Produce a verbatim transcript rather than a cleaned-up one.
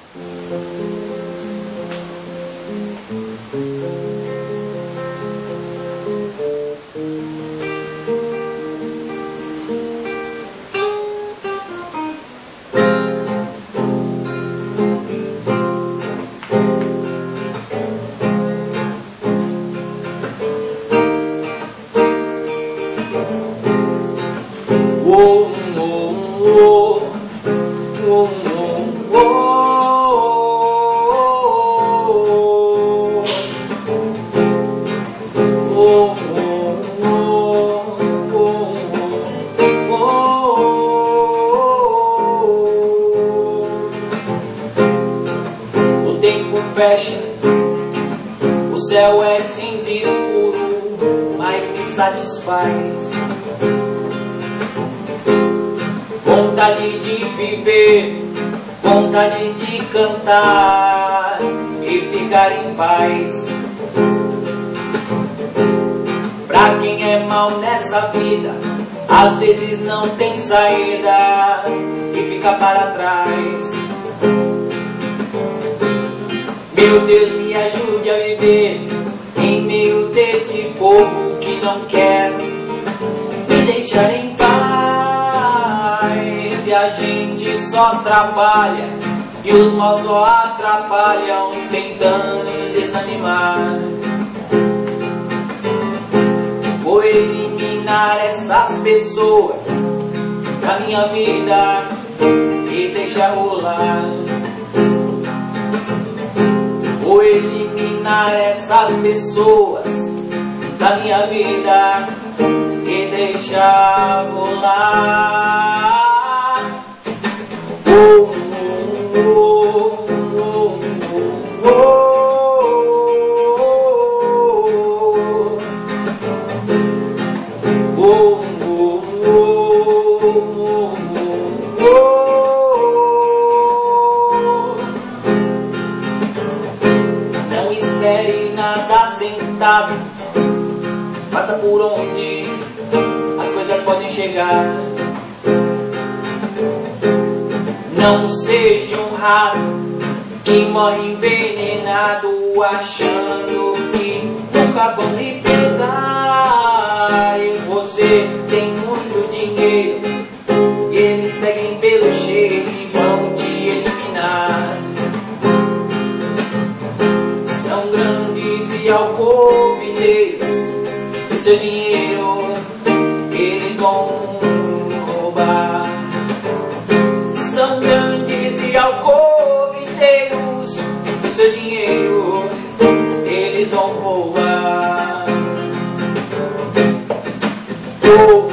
Oh, oh, oh, oh, oh, o tempo fecha, o céu é cinza escuro, mas me satisfaz. Vontade de viver, vontade de cantar e ficar em paz. Pra quem é mal nessa vida, às vezes não tem saída e fica para trás. Meu Deus, me ajude a viver em meio desse povo que não quer me deixar em paz. E a gente só trabalha e os maus só atrapalham, tentando desanimar. Vou eliminar essas pessoas da minha vida e deixar rolar. Vou eliminar essas pessoas da minha vida e deixar rolar. Oh, oh, oh, oh, oh, oh, oh, oh. Não espere nada sentado, faça por onde as coisas podem chegar. Não seja um rato que morre envenenado, achando que nunca vão lhe pegar. E você tem muito dinheiro, e eles seguem pelo cheiro e vão te eliminar. São grandes e alcovineiros, o seu dinheiro eles vão roubar. São grandes e alcoviteiros, o seu dinheiro eles vão roubar. Oh.